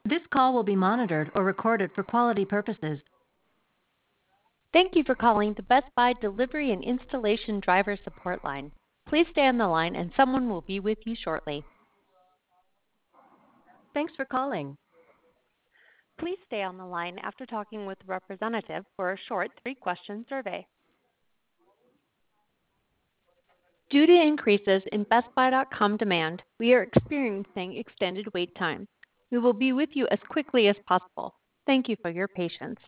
This call will be monitored or recorded for quality purposes. Thank you for calling the Best Buy Delivery and Installation Driver Support Line. Please stay on the line and someone will be with you shortly. Thanks for calling. Please stay on the line after talking with a representative for a short 3-question survey. Due to increases in BestBuy.com demand, we are experiencing extended wait times. We will be with you as quickly as possible. Thank you for your patience.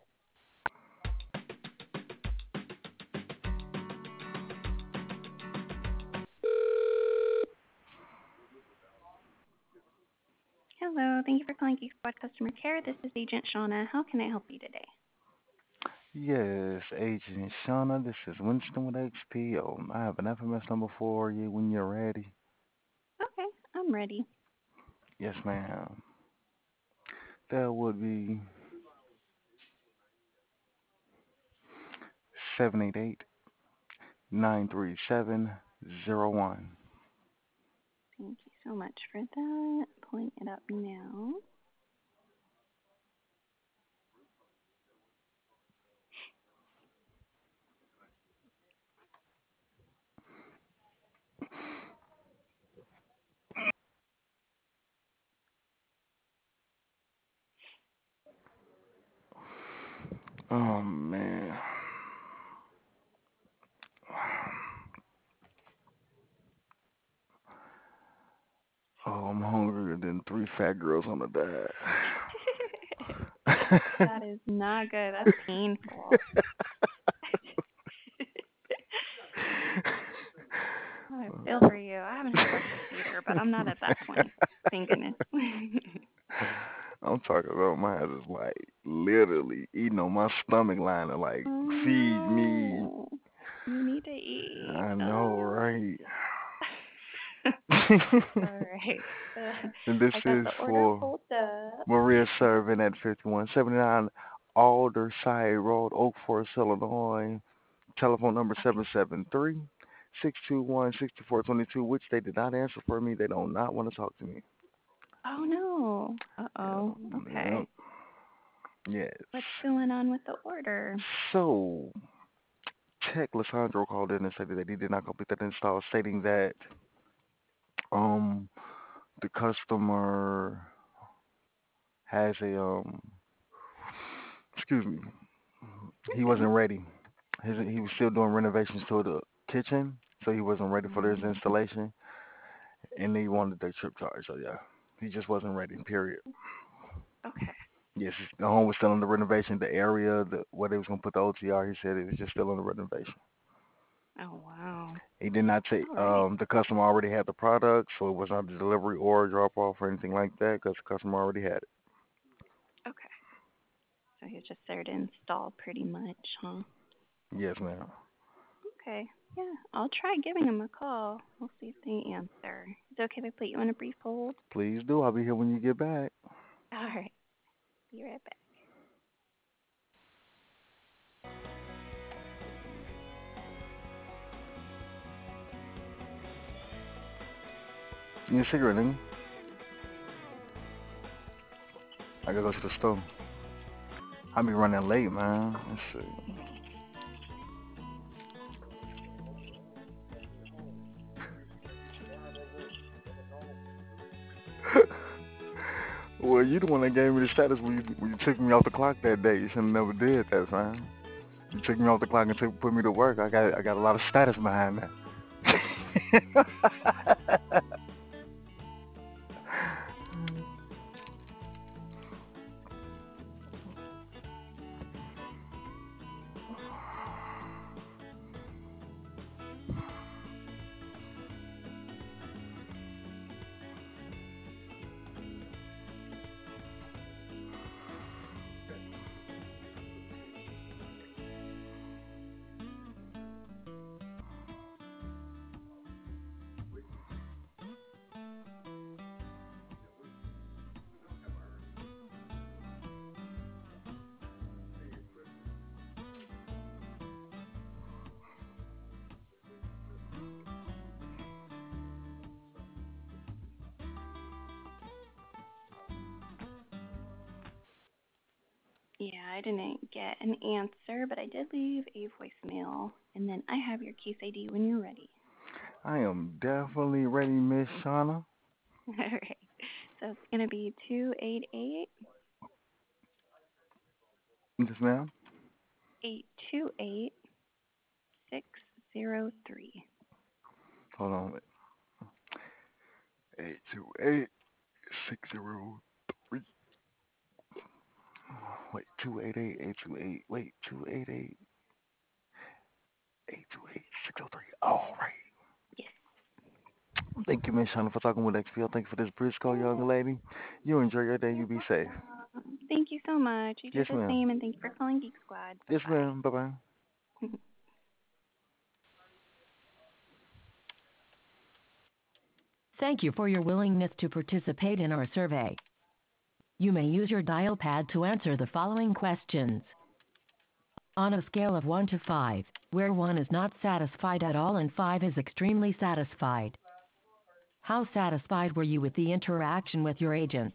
Hello, thank you for calling Geek Squad Customer Care. This is Agent Shauna. How can I help you today? Yes, Agent Shauna, this is Winston with XP. I have an FMS number for you when you're ready. Okay, I'm ready. Yes, ma'am. That would be 788-937-01. Thank you so much for that. Pulling it up now. Oh, man. Oh, I'm hungrier than 3 fat girls on a diet. That is not good. That's painful. I feel for you. I haven't had breakfast either, but I'm not at that point. Thank goodness. I'm talking about mine is like literally eating on my stomach line to like Oh feed me. no. You need to eat. I know, right? All right. And this I got is the order for pulled up. Maria Servin at 5179 Alderside Road, Oak Forest, Illinois. Telephone number Okay. 773-621-6422, which they did not answer for me. They do not want to talk to me. Oh no. Uh-oh. Yep. Okay. Yes. What's going on with the order? So, Tech Lissandro called in and said that he did not complete that install, stating that um the customer has a excuse me, he Okay. wasn't ready. He was still doing renovations to the kitchen, so he wasn't ready for his Mm, installation, and he wanted the trip charge. So yeah, he just wasn't ready. Period. okay. Yes, the home was still under renovation. The area, where they was gonna put the OTR, he said it was just still under renovation. Oh wow. He did not take All right. the customer already had the product, so it was not a delivery or a drop off or anything like that because the customer already had it. Okay. So he was just there to install pretty much, huh? Yes, ma'am. Okay. Yeah. I'll try giving him a call. We'll see if they answer. Is it okay if I put you on a brief hold? Please do. I'll be here when you get back. All right. Be right back. You need a cigarette, nigga? I gotta go to the store. I be running late, man. Let's see. Well, you the one that gave me the status when you took me off the clock that day. You should have never did that, man. You took me off the clock and put me to work. I got a lot of status behind that. Yeah, I didn't get an answer, but I did leave a voicemail. And then I have your case ID when you're ready. I am definitely ready, Miss Shauna. All right. So it's going to be 288 Yes, ma'am. 828 603. Hold on. 828-603. Wait, 288-828. Wait, 288-828-603. All right. Yes. Thank you, Miss Shauna, for talking with XPL. Thank you for this bridge call, young lady. You enjoy your day. You be safe. Thank you so much. You do Yes, the ma'am. same, and thank you for calling Geek Squad. Bye Yes, ma'am. Bye bye. bye. Thank you for your willingness to participate in our survey. You may use your dial pad to answer the following questions. On a scale of 1 to 5, where 1 is not satisfied at all and 5 is extremely satisfied, how satisfied were you with the interaction with your agent?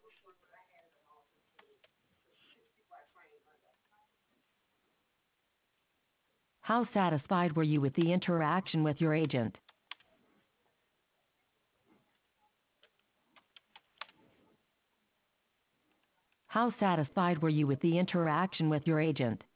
How satisfied were you with the interaction with your agent? How satisfied were you with the interaction with your agent?